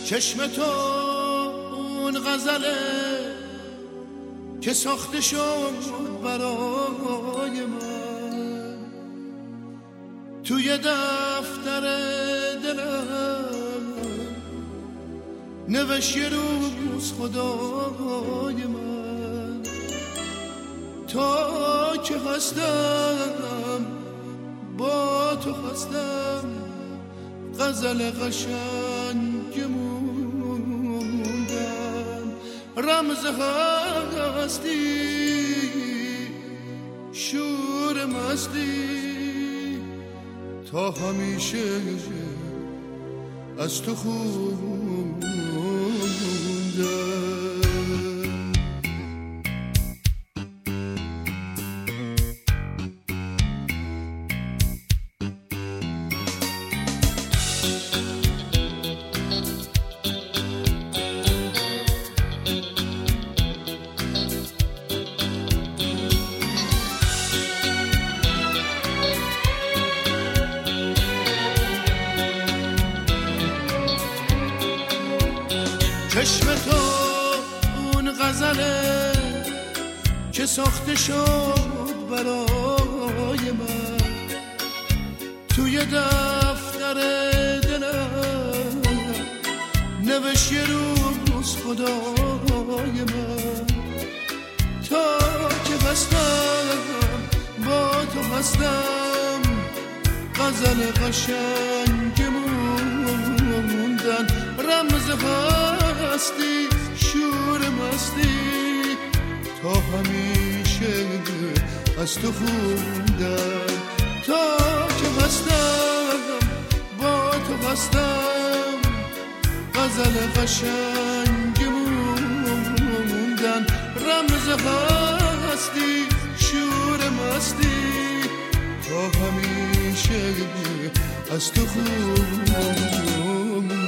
چشم تو اون غزله که ساخته شد برای من، توی دفتر دلم نوشت یه روز خدای من، تا که هستم با تو هستم، غزل قشنگ موندم، رمز هستی شور مستی، تا همیشه از تو خوندم. چشم تو اون غزله که ساخته شد برای من، توی دفتر دلم نوشت یه روز خدای من، تا که هستم با تو هستم، غزل قشنگ موندن، رمز هستی شور مستی، تا همیشه از تو خوندم، تا که هستم با تو هستم، غزل قشنگ موندن، رمز هستی شور مستی، تا همیشه از تو خوندم.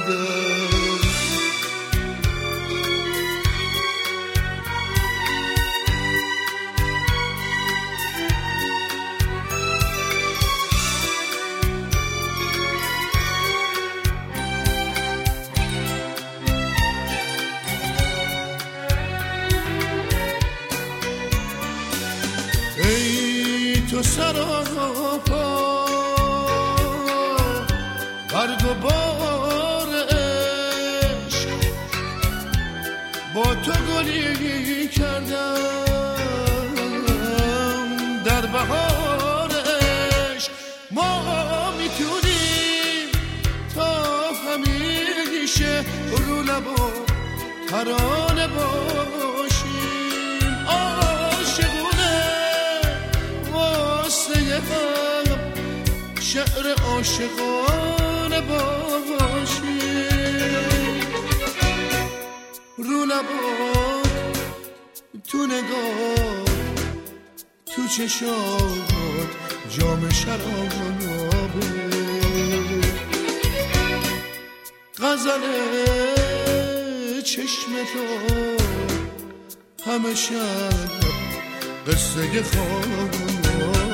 ای تو سراپا برگ و بار عشق، با تو گلی کردم در بهار عشق، ما میتونیم تا همیشه رو لب و ترانه باشیم، عاشقونه واسه هم شعر عاشقانه باشیم، رو لبات تو نگاه تو چشات جام شرابه، غزل چشم تو همه شب قصه خوابه.